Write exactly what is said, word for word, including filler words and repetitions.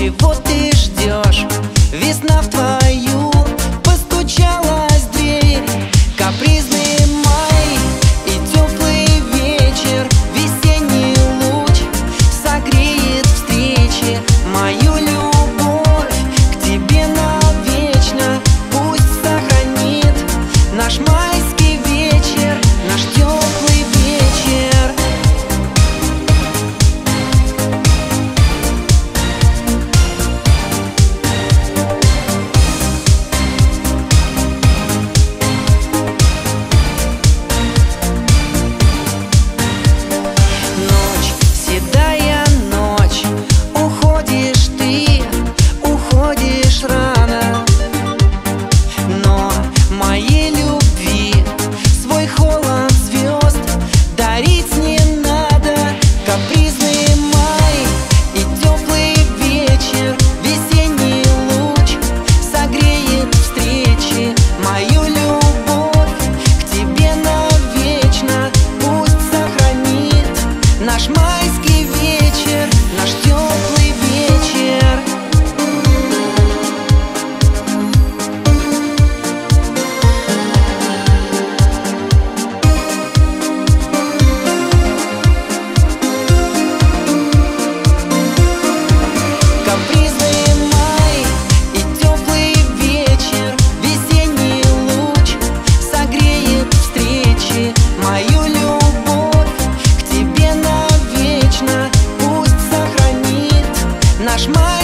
Чего ты ждешь? Весна в твою постучалась в дверь. Капризный май и теплый вечер, весенний луч согреет встречи. Мою любовь к тебе навечно пусть сохранит наш майский вечер, наш теплый вечер. Ночь, седая ночь, уходишь ты, уходишь рано. Но моей любви свой холод звезд дарить не надо. Капризный май и теплый вечер, весенний луч согреет встречи. Мою любовь к тебе навечно пусть сохранит наш майский вечер, наш теплый вечер. Капризный май и теплый вечер, весенний луч согреет встречи. Мою любовь к тебе навечно пусть сохранит наш май.